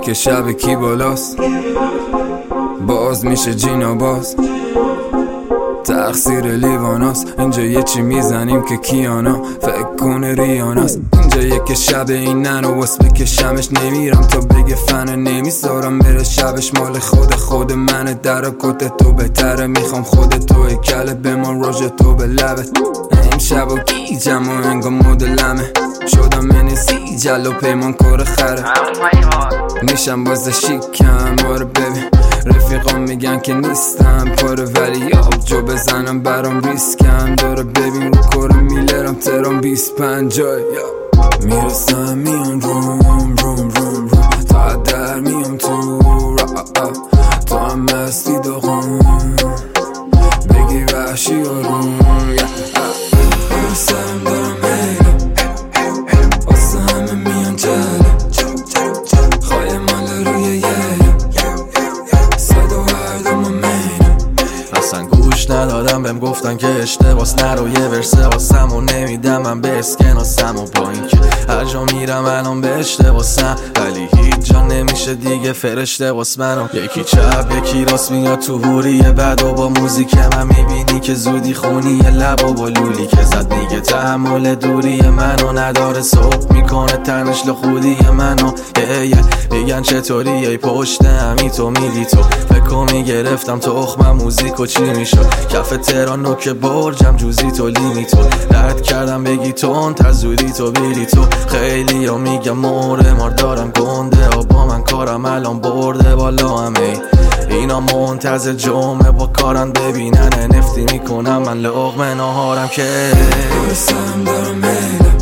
که شب کی بالاست، باز میشه جینا باز تقصیر لیواناست. اینجا یه چی میزنیم که کیانا فکر کنه ریاناست. اینجا یک شب این ننو واس بکشمش نمیرم تا بگه فنه نمیذارم بره شبش مال خود منه. در کت تو بهتره میخوام خود تو کله بمان روژ تو به لبت. این شب و گیجم و انگا مدلمه شدم منسی جلو پیمان کار خره میشم باز شیکم باره ببین رفیقام میگن که نیستم پاره ولی جو بزنم برام ریسکم داره. ببین رو کار میلرم ترام 25 میرسم میان روم تا در میام تو تو هم مستی داغون بگی وحشی آروم میرسم دارم میلم واسه همه میان جلم خواهی مال روی یلم صدا هردم و مینم اصلا گوش ندادم بهم گفتن که اشتباس نرو یه ورسه واسم و نمیدم من به اسکناسم و با این که هر جا میرم الان به اشتباسم ولی هیچ جا نمیشه دیگه فرشته واس منو. یکی چپ یکی راست میاد تو هوری بد و با موزیک من میبینی که زودی خونی یه لب و با لولی که زد دیگه تحمل دوری منو نداره صبح میکنه تنش لخودی منو. میگن چطوری ای پشت همی تو میدی تو فکر میگرفتم تخمم موزیک و چی میشد کف تهرانو که برجم جوزی تو لیمی تو رد کردم بگی تون تزودی تو بیری تو. خیلی ها میگم مار دارم گنده و با من کارم الان برده بالا همه اینا منتظر جمعه با کارن ببینن نفتی میکنم من لقمه ناهارم که برسم دارم میلم